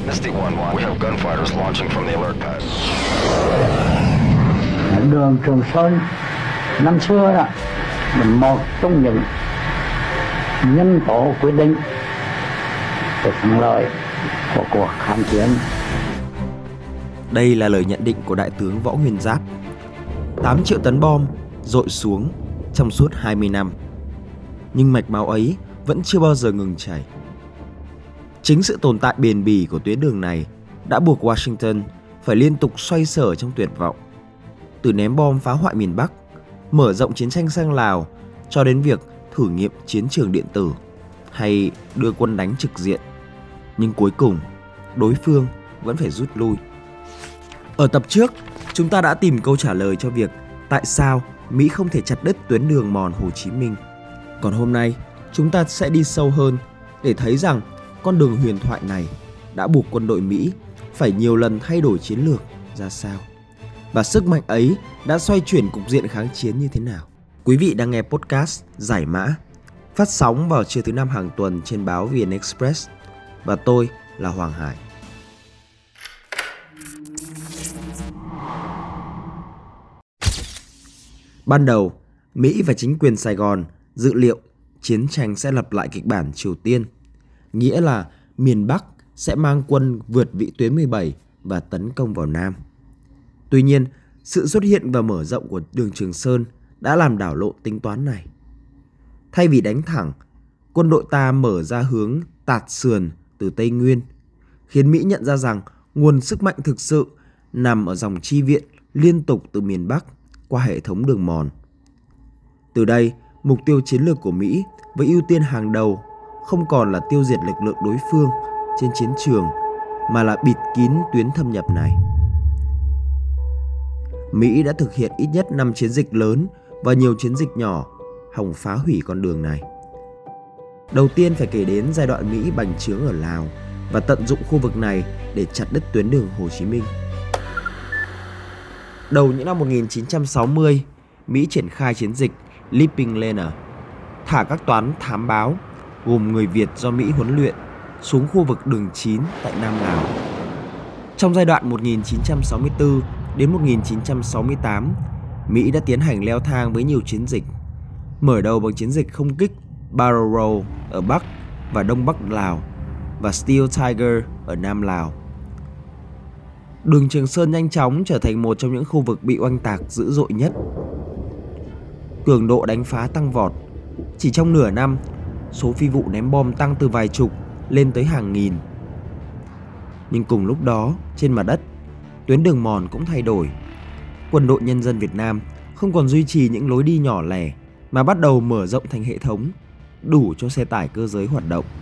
Misty 1-1, we have gunfighters launching from the alert pad. Đường Trường Sơn năm xưa là một trong những nhân tố quyết định về thắng lợi của cuộc kháng chiến. Đây là lời nhận định của Đại tướng Võ Nguyên Giáp. 8 triệu tấn bom dội xuống trong suốt 20 năm. Nhưng mạch máu ấy vẫn chưa bao giờ ngừng chảy. Chính sự tồn tại bền bỉ của tuyến đường này đã buộc Washington phải liên tục xoay sở trong tuyệt vọng. Từ ném bom phá hoại miền Bắc, mở rộng chiến tranh sang Lào, cho đến việc thử nghiệm chiến trường điện tử hay đưa quân đánh trực diện. Nhưng cuối cùng, đối phương vẫn phải rút lui. Ở tập trước, chúng ta đã tìm câu trả lời cho việc tại sao Mỹ không thể chặt đứt tuyến đường mòn Hồ Chí Minh. Còn hôm nay, chúng ta sẽ đi sâu hơn để thấy rằng con đường huyền thoại này đã buộc quân đội Mỹ phải nhiều lần thay đổi chiến lược ra sao. Và sức mạnh ấy đã xoay chuyển cục diện kháng chiến như thế nào. Quý vị đang nghe podcast Giải Mã, phát sóng vào trưa thứ 5 hàng tuần trên báo VN Express. Và tôi là Hoàng Hải. Ban đầu, Mỹ và chính quyền Sài Gòn dự liệu chiến tranh sẽ lặp lại kịch bản Triều Tiên, nghĩa là miền Bắc sẽ mang quân vượt vĩ tuyến 17 và tấn công vào Nam. Tuy nhiên, sự xuất hiện và mở rộng của đường Trường Sơn đã làm đảo lộn tính toán này. Thay vì đánh thẳng, quân đội ta mở ra hướng tạt sườn từ Tây Nguyên, khiến Mỹ nhận ra rằng nguồn sức mạnh thực sự nằm ở dòng chi viện liên tục từ miền Bắc qua hệ thống đường mòn. Từ đây, mục tiêu chiến lược của Mỹ với ưu tiên hàng đầu không còn là tiêu diệt lực lượng đối phương trên chiến trường, mà là bịt kín tuyến thâm nhập này. Mỹ đã thực hiện ít nhất 5 chiến dịch lớn và nhiều chiến dịch nhỏ hòng phá hủy con đường này. Đầu tiên phải kể đến giai đoạn Mỹ bành trướng ở Lào và tận dụng khu vực này để chặt đứt tuyến đường Hồ Chí Minh. Đầu những năm 1960, Mỹ triển khai chiến dịch Leaping Lanner, thả các toán thám báo gồm người Việt do Mỹ huấn luyện xuống khu vực đường 9 tại Nam Lào. Trong giai đoạn 1964 đến 1968, Mỹ đã tiến hành leo thang với nhiều chiến dịch, mở đầu bằng chiến dịch không kích Barrow Road ở Bắc và Đông Bắc Lào và Steel Tiger ở Nam Lào. Đường Trường Sơn nhanh chóng trở thành một trong những khu vực bị oanh tạc dữ dội nhất. Cường độ đánh phá tăng vọt. Chỉ trong nửa năm, số phi vụ ném bom tăng từ vài chục lên tới hàng nghìn. Nhưng cùng lúc đó, trên mặt đất, tuyến đường mòn cũng thay đổi. Quân đội Nhân dân Việt Nam không còn duy trì những lối đi nhỏ lẻ mà bắt đầu mở rộng thành hệ thống đủ cho xe tải cơ giới hoạt động.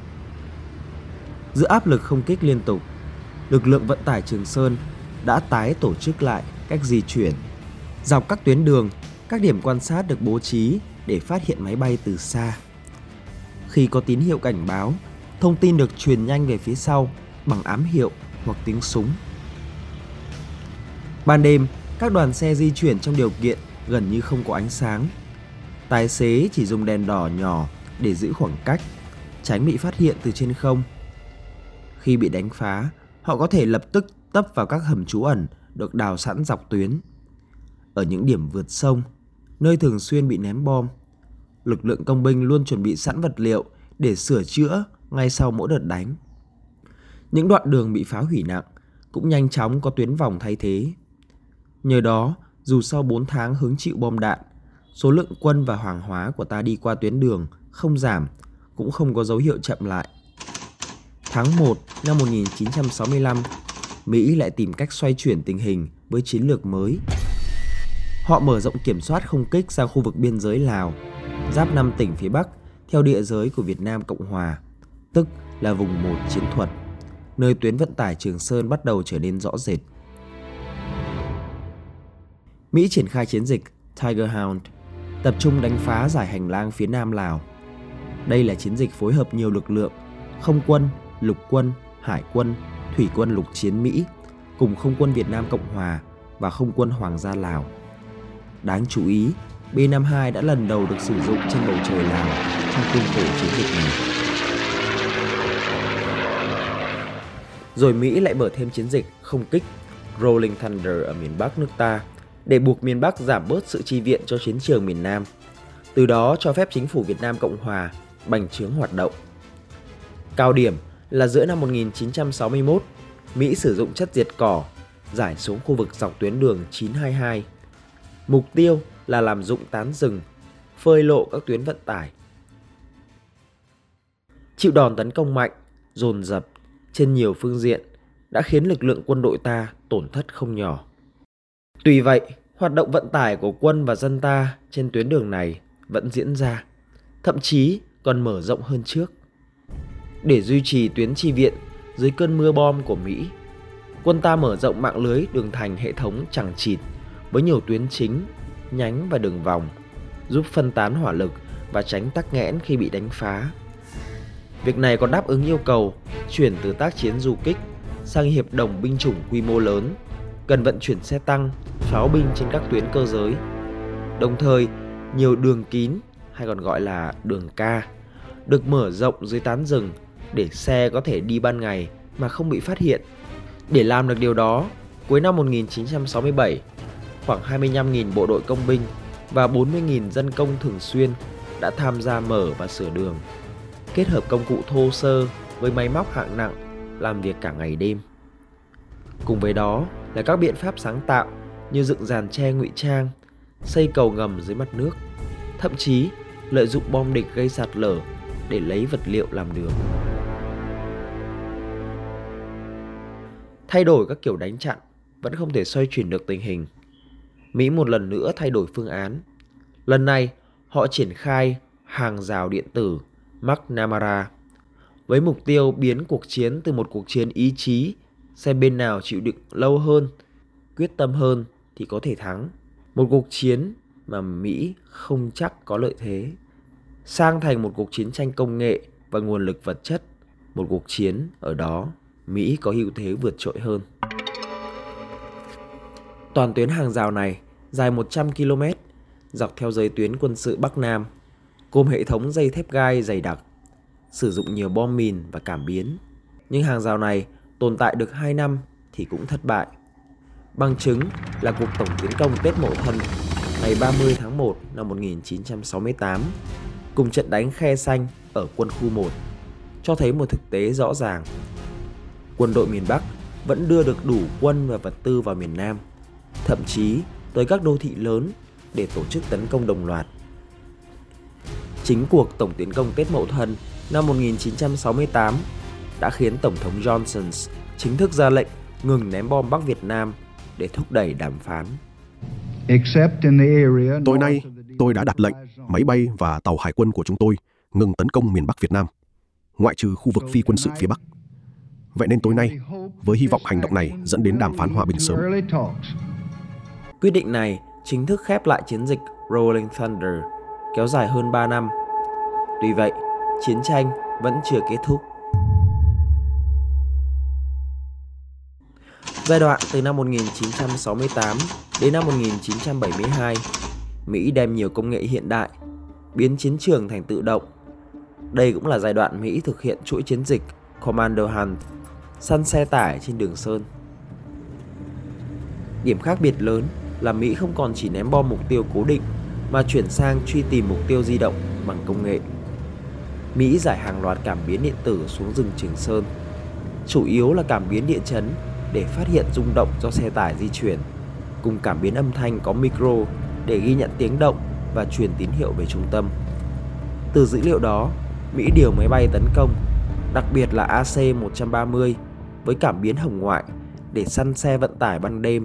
Giữa áp lực không kích liên tục, lực lượng vận tải Trường Sơn đã tái tổ chức lại cách di chuyển. Dọc các tuyến đường, các điểm quan sát được bố trí để phát hiện máy bay từ xa. Khi có tín hiệu cảnh báo, thông tin được truyền nhanh về phía sau bằng ám hiệu hoặc tiếng súng. Ban đêm, các đoàn xe di chuyển trong điều kiện gần như không có ánh sáng. Tài xế chỉ dùng đèn đỏ nhỏ để giữ khoảng cách, tránh bị phát hiện từ trên không. Khi bị đánh phá, họ có thể lập tức tấp vào các hầm trú ẩn được đào sẵn dọc tuyến. Ở những điểm vượt sông, nơi thường xuyên bị ném bom, lực lượng công binh luôn chuẩn bị sẵn vật liệu để sửa chữa ngay sau mỗi đợt đánh. Những đoạn đường bị phá hủy nặng cũng nhanh chóng có tuyến vòng thay thế. Nhờ đó, dù sau 4 tháng hứng chịu bom đạn, số lượng quân và hàng hóa của ta đi qua tuyến đường không giảm, cũng không có dấu hiệu chậm lại. Tháng 1 năm 1965, Mỹ lại tìm cách xoay chuyển tình hình với chiến lược mới. Họ mở rộng kiểm soát không kích sang khu vực biên giới Lào, giáp 5 tỉnh phía Bắc theo địa giới của Việt Nam Cộng Hòa, tức là vùng 1 chiến thuật, nơi tuyến vận tải Trường Sơn bắt đầu trở nên rõ rệt. Mỹ triển khai chiến dịch Tiger Hound, tập trung đánh phá dải hành lang phía Nam Lào. Đây là chiến dịch phối hợp nhiều lực lượng, không quân, lục quân, hải quân, thủy quân lục chiến Mỹ, cùng không quân Việt Nam Cộng Hòa và không quân Hoàng gia Lào. Đáng chú ý, B-52 đã lần đầu được sử dụng trên bầu trời Lào trong khuôn khổ chiến dịch này. Rồi Mỹ lại mở thêm chiến dịch không kích Rolling Thunder ở miền Bắc nước ta để buộc miền Bắc giảm bớt sự chi viện cho chiến trường miền Nam, từ đó cho phép chính phủ Việt Nam Cộng Hòa bành trướng hoạt động. Cao điểm là giữa năm 1961, Mỹ sử dụng chất diệt cỏ rải xuống khu vực dọc tuyến đường 922. Mục tiêu là làm rụng tán rừng, phơi lộ các tuyến vận tải. Chịu đòn tấn công mạnh, dồn dập trên nhiều phương diện đã khiến lực lượng quân đội ta tổn thất không nhỏ. Tuy vậy, hoạt động vận tải của quân và dân ta trên tuyến đường này vẫn diễn ra, thậm chí còn mở rộng hơn trước. Để duy trì tuyến chi viện dưới cơn mưa bom của Mỹ, quân ta mở rộng mạng lưới đường thành hệ thống chằng chịt với nhiều tuyến chính, nhánh và đường vòng, giúp phân tán hỏa lực và tránh tắc nghẽn khi bị đánh phá. Việc này còn đáp ứng yêu cầu chuyển từ tác chiến du kích sang hiệp đồng binh chủng quy mô lớn, cần vận chuyển xe tăng, pháo binh trên các tuyến cơ giới. Đồng thời, nhiều đường kín hay còn gọi là đường K được mở rộng dưới tán rừng để xe có thể đi ban ngày mà không bị phát hiện. Để làm được điều đó, cuối năm 1967, khoảng 25.000 bộ đội công binh và 40.000 dân công thường xuyên đã tham gia mở và sửa đường, kết hợp công cụ thô sơ với máy móc hạng nặng, làm việc cả ngày đêm. Cùng với đó là các biện pháp sáng tạo như dựng giàn tre ngụy trang, xây cầu ngầm dưới mặt nước, thậm chí lợi dụng bom địch gây sạt lở để lấy vật liệu làm đường. Thay đổi các kiểu đánh chặn vẫn không thể xoay chuyển được tình hình. Mỹ một lần nữa thay đổi phương án. Lần này, họ triển khai hàng rào điện tử McNamara với mục tiêu biến cuộc chiến từ một cuộc chiến ý chí, xem bên nào chịu đựng lâu hơn, quyết tâm hơn thì có thể thắng. Một cuộc chiến mà Mỹ không chắc có lợi thế, sang thành một cuộc chiến tranh công nghệ và nguồn lực vật chất. Một cuộc chiến ở đó Mỹ có ưu thế vượt trội hơn. Toàn tuyến hàng rào này dài 100 km, dọc theo giới tuyến quân sự Bắc Nam, gồm hệ thống dây thép gai dày đặc, sử dụng nhiều bom mìn và cảm biến. Nhưng hàng rào này tồn tại được 2 năm thì cũng thất bại. Bằng chứng là cuộc tổng tiến công Tết Mậu Thân ngày 30 tháng 1 năm 1968 cùng trận đánh Khe Xanh ở quân khu 1 cho thấy một thực tế rõ ràng. Quân đội miền Bắc vẫn đưa được đủ quân và vật tư vào miền Nam, thậm chí tới các đô thị lớn để tổ chức tấn công đồng loạt. Chính cuộc tổng tiến công Tết Mậu Thân năm 1968 đã khiến Tổng thống Johnson chính thức ra lệnh ngừng ném bom Bắc Việt Nam để thúc đẩy đàm phán. Tối nay, tôi đã đặt lệnh máy bay và tàu hải quân của chúng tôi ngừng tấn công miền Bắc Việt Nam, ngoại trừ khu vực phi quân sự phía Bắc. Vậy nên tối nay, với hy vọng hành động này dẫn đến đàm phán hòa bình sớm. Quyết định này chính thức khép lại chiến dịch Rolling Thunder kéo dài hơn 3 năm. Tuy vậy, chiến tranh vẫn chưa kết thúc. Giai đoạn từ năm 1968 đến năm 1972, Mỹ đem nhiều công nghệ hiện đại, biến chiến trường thành tự động. Đây cũng là giai đoạn Mỹ thực hiện chuỗi chiến dịch Commando Hunt, săn xe tải trên đường Sơn. Điểm khác biệt lớn là Mỹ không còn chỉ ném bom mục tiêu cố định mà chuyển sang truy tìm mục tiêu di động bằng công nghệ. Mỹ rải hàng loạt cảm biến điện tử xuống rừng Trường Sơn, chủ yếu là cảm biến địa chấn để phát hiện rung động do xe tải di chuyển, cùng cảm biến âm thanh có micro để ghi nhận tiếng động và truyền tín hiệu về trung tâm. Từ dữ liệu đó, Mỹ điều máy bay tấn công, đặc biệt là AC-130 với cảm biến hồng ngoại để săn xe vận tải ban đêm.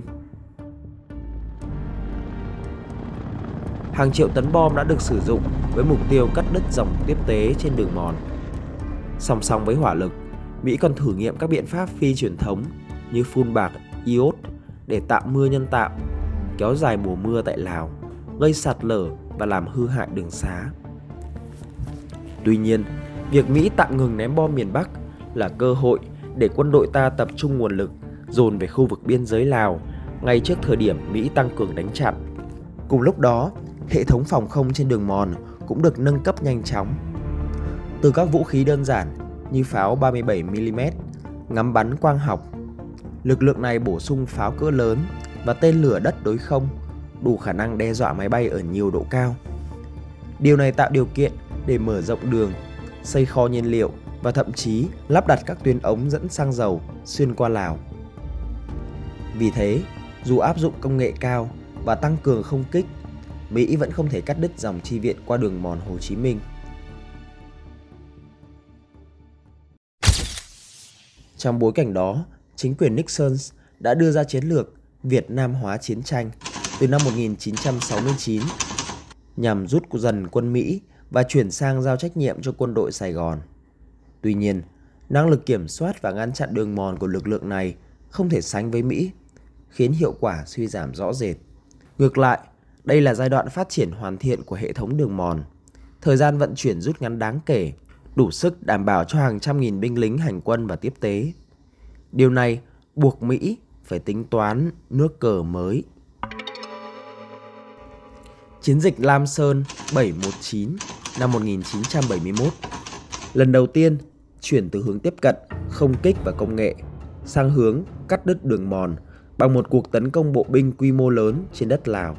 Hàng triệu tấn bom đã được sử dụng với mục tiêu cắt đứt dòng tiếp tế trên đường mòn. Song song với hỏa lực, Mỹ còn thử nghiệm các biện pháp phi truyền thống như phun bạc iốt để tạo mưa nhân tạo, kéo dài mùa mưa tại Lào, gây sạt lở và làm hư hại đường xá. Tuy nhiên, việc Mỹ tạm ngừng ném bom miền Bắc là cơ hội để quân đội ta tập trung nguồn lực dồn về khu vực biên giới Lào ngay trước thời điểm Mỹ tăng cường đánh chặn. Cùng lúc đó, hệ thống phòng không trên đường mòn cũng được nâng cấp nhanh chóng. Từ các vũ khí đơn giản như pháo 37mm ngắm bắn quang học. Lực lượng này bổ sung pháo cỡ lớn và tên lửa đất đối không, đủ khả năng đe dọa máy bay ở nhiều độ cao. Điều này tạo điều kiện để mở rộng đường, xây kho nhiên liệu và thậm chí lắp đặt các tuyến ống dẫn xăng dầu xuyên qua Lào. Vì thế, dù áp dụng công nghệ cao và tăng cường không kích, Mỹ vẫn không thể cắt đứt dòng chi viện qua đường mòn Hồ Chí Minh. Trong bối cảnh đó, chính quyền Nixon đã đưa ra chiến lược Việt Nam hóa chiến tranh từ năm 1969 nhằm rút dần quân Mỹ và chuyển sang giao trách nhiệm cho quân đội Sài Gòn. Tuy nhiên, năng lực kiểm soát và ngăn chặn đường mòn của lực lượng này không thể sánh với Mỹ, khiến hiệu quả suy giảm rõ rệt. Ngược lại, đây là giai đoạn phát triển hoàn thiện của hệ thống đường mòn. Thời gian vận chuyển rút ngắn đáng kể, đủ sức đảm bảo cho hàng trăm nghìn binh lính hành quân và tiếp tế. Điều này buộc Mỹ phải tính toán nước cờ mới. Chiến dịch Lam Sơn 719 năm 1971 lần đầu tiên chuyển từ hướng tiếp cận, không kích và công nghệ sang hướng cắt đứt đường mòn bằng một cuộc tấn công bộ binh quy mô lớn trên đất Lào.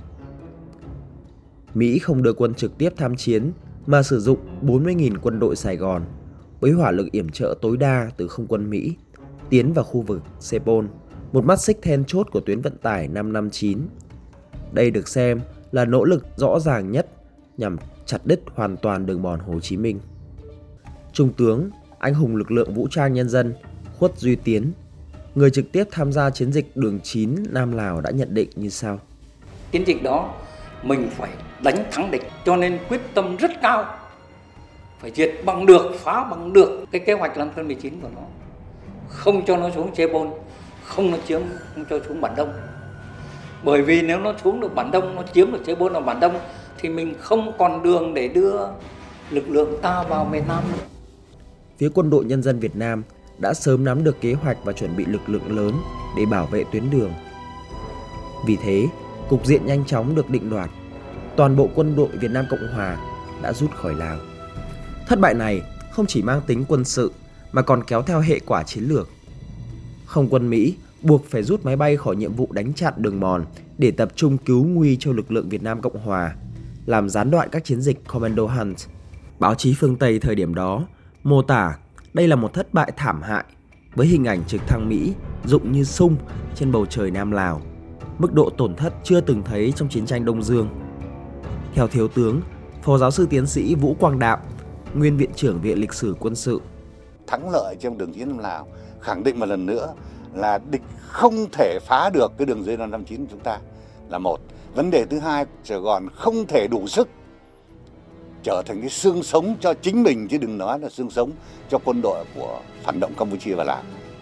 Mỹ không đưa quân trực tiếp tham chiến mà sử dụng 40.000 quân đội Sài Gòn với hỏa lực yểm trợ tối đa từ không quân Mỹ tiến vào khu vực Sepol, một mắt xích then chốt của tuyến vận tải 559. Đây được xem là nỗ lực rõ ràng nhất nhằm chặt đứt hoàn toàn đường mòn Hồ Chí Minh. Trung tướng, anh hùng lực lượng vũ trang nhân dân Khuất Duy Tiến, người trực tiếp tham gia chiến dịch đường 9 Nam Lào đã nhận định như sau. Chiến dịch đó mình phải đánh thắng địch, cho nên quyết tâm rất cao. Phải diệt bằng được, phá bằng được cái kế hoạch Lam Sơn 19 của nó. Không cho nó xuống Sepol, không cho xuống Bản Đông. Bởi vì nếu nó xuống được Bản Đông, nó chiếm được Sepol ở Bản Đông thì mình không còn đường để đưa lực lượng ta vào miền Nam nữa. Phía Quân đội Nhân dân Việt Nam đã sớm nắm được kế hoạch và chuẩn bị lực lượng lớn để bảo vệ tuyến đường. Vì thế, cục diện nhanh chóng được định đoạt. Toàn bộ quân đội Việt Nam Cộng Hòa đã rút khỏi Lào. Thất bại này không chỉ mang tính quân sự mà còn kéo theo hệ quả chiến lược. Không quân Mỹ buộc phải rút máy bay khỏi nhiệm vụ đánh chặn đường mòn để tập trung cứu nguy cho lực lượng Việt Nam Cộng Hòa, làm gián đoạn các chiến dịch Commando Hunt. Báo chí phương Tây thời điểm đó mô tả đây là một thất bại thảm hại với hình ảnh trực thăng Mỹ rụng như sung trên bầu trời Nam Lào, mức độ tổn thất chưa từng thấy trong chiến tranh Đông Dương. Theo Thiếu tướng, Phó giáo sư tiến sĩ Vũ Quang Đạo, nguyên Viện trưởng Viện Lịch sử Quân sự, thắng lợi trong đường chiến Nam Lào khẳng định một lần nữa là địch không thể phá được cái đường dây 559 của chúng ta là một. Vấn đề thứ hai, Sài Gòn không thể đủ sức trở thành cái xương sống cho chính mình, chứ đừng nói là xương sống cho quân đội của phản động Campuchia và Lào.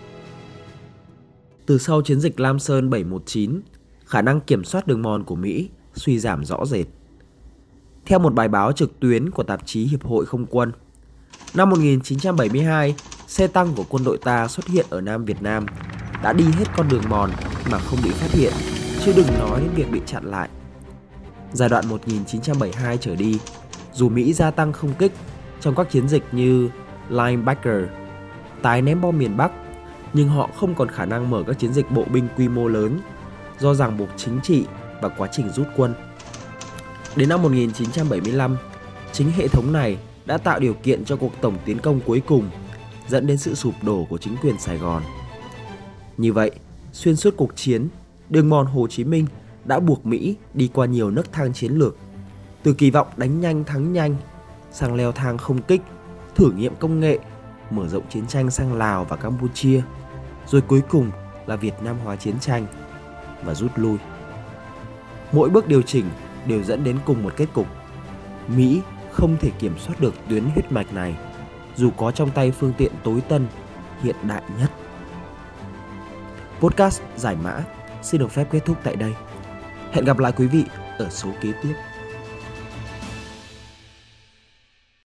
Từ sau chiến dịch Lam Sơn 719, khả năng kiểm soát đường mòn của Mỹ suy giảm rõ rệt. Theo một bài báo trực tuyến của tạp chí Hiệp hội Không quân, năm 1972, xe tăng của quân đội ta xuất hiện ở Nam Việt Nam đã đi hết con đường mòn mà không bị phát hiện, chứ đừng nói đến việc bị chặn lại. Giai đoạn 1972 trở đi, dù Mỹ gia tăng không kích trong các chiến dịch như Linebacker, tái ném bom miền Bắc, nhưng họ không còn khả năng mở các chiến dịch bộ binh quy mô lớn do ràng buộc chính trị và quá trình rút quân. Đến năm 1975, chính hệ thống này đã tạo điều kiện cho cuộc tổng tiến công cuối cùng, dẫn đến sự sụp đổ của chính quyền Sài Gòn. Như vậy, xuyên suốt cuộc chiến, đường mòn Hồ Chí Minh đã buộc Mỹ đi qua nhiều nấc thang chiến lược, từ kỳ vọng đánh nhanh thắng nhanh, sang leo thang không kích, thử nghiệm công nghệ, mở rộng chiến tranh sang Lào và Campuchia, rồi cuối cùng là Việt Nam hóa chiến tranh và rút lui. Mỗi bước điều chỉnh đều dẫn đến cùng một kết cục. Mỹ không thể kiểm soát được tuyến huyết mạch này, dù có trong tay phương tiện tối tân, hiện đại nhất. Podcast Giải Mã xin được phép kết thúc tại đây. Hẹn gặp lại quý vị ở số kế tiếp.